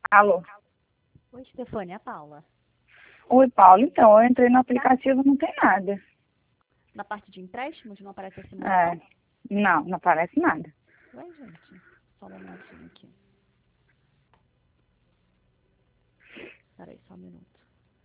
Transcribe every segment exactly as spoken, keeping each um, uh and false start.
Alô? Oi, Stefânia, é a Paula. Oi, Paulo. Então, eu entrei no aplicativo e não tem nada. Na parte de empréstimos não aparece a simulação? É, não, não aparece nada. Ué, gente, só um momentinho aqui. Peraí, só um minuto.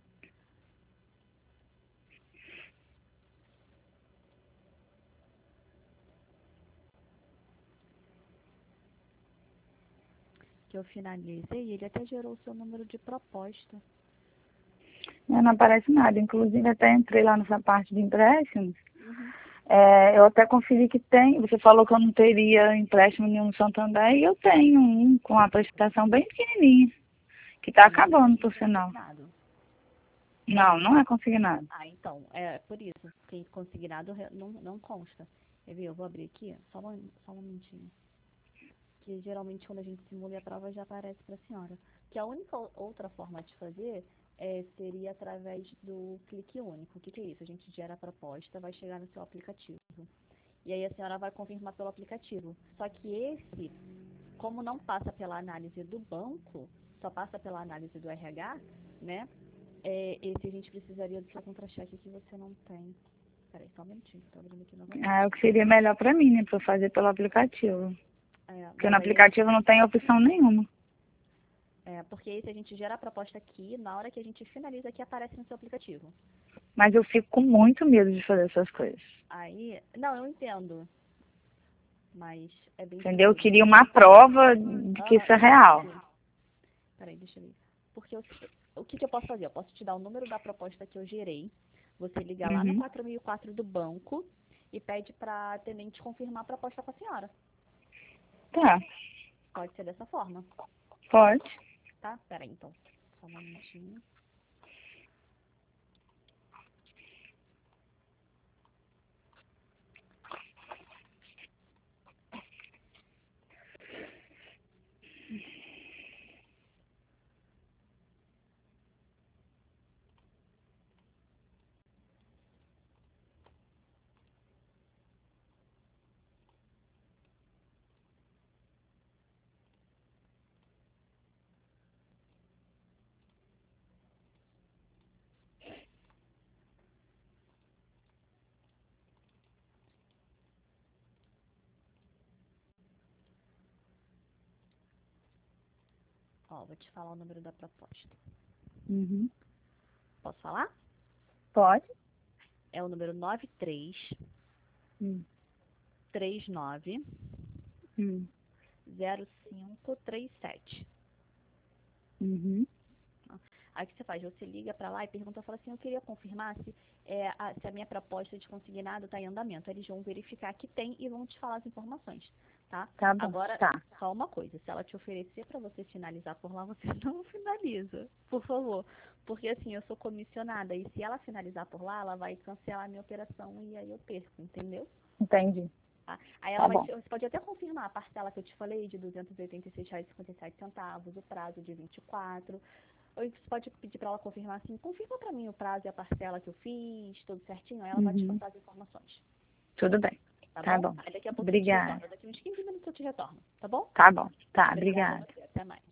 Que eu finalizei, ele até gerou o seu número de proposta. Não, não aparece nada. Inclusive, até entrei lá nessa parte de empréstimos. Uhum. É, eu até conferi que tem. Você falou que eu não teria empréstimo nenhum no Santander e eu tenho um com a prestação bem pequenininha, que está Mas acabando, é por sinal. consignado. Não, não é consignado. Ah, então, é por isso. Porque consignado re- não, não consta. Quer ver? Eu vou abrir aqui, só um, só um momentinho. Que geralmente quando a gente simula a prova já aparece para a senhora. Que a única o- outra forma de fazer é, seria através do clique único. O que, que é isso? A gente gera a proposta, vai chegar no seu aplicativo. E aí a senhora vai confirmar pelo aplicativo. Só que esse, como não passa pela análise do banco, só passa pela análise do R H, né? É, esse a gente precisaria do seu contra-cheque que você não tem. Peraí, só um minutinho, tô abrindo aqui novamente. É o que seria melhor para mim, né? Para eu fazer pelo aplicativo. É, Porque mas no aí, aplicativo não tem opção nenhuma. é, porque esse a gente gera a proposta aqui, na hora que a gente finaliza aqui aparece no seu aplicativo. Mas eu fico com muito medo de fazer essas coisas. Aí, não, eu entendo, mas é bem Entendeu? Eu simples. queria uma prova de que Aham, isso é real. isso. Peraí, deixa eu ver. Porque eu, o que, que eu posso fazer? Eu posso te dar o número da proposta que eu gerei, você liga lá no Uhum. quatro mil e quatro do banco e pede para a atendente confirmar a proposta com a senhora. Tá, Pode ser dessa forma, pode. tá? Peraí, então. Só um momentinho. Ó, vou te falar o número da proposta. Uhum. Posso falar? Pode. É o número nove três Hum. três nove Hum. zero cinco três sete. Uhum. Aí o que você faz? Você liga para lá e pergunta, fala assim, eu queria confirmar se, é, a, se a minha proposta de consignado está em andamento. Eles vão verificar que tem e vão te falar as informações, tá? Tá bom. Agora, Tá. só uma coisa, se ela te oferecer para você finalizar por lá, você não finaliza, por favor. Porque assim, eu sou comissionada e se ela finalizar por lá, ela vai cancelar a minha operação e aí eu perco, entendeu? Entendi. Tá? Aí ela Tá vai bom. te, você pode até confirmar a parcela que eu te falei de duzentos e oitenta e seis reais e cinquenta e sete centavos, o prazo de vinte e quatro. Ou você pode pedir para ela confirmar assim, confirma para mim o prazo e a parcela que eu fiz, tudo certinho, aí ela vai te Uhum. passar as informações, Tudo bem. tá Tá bom? bom. Aí daqui a pouco eu te Obrigada. retorno, daqui uns quinze minutos eu te retorno, tá bom? Tá bom. Tá, Obrigada a obrigada. você, até mais.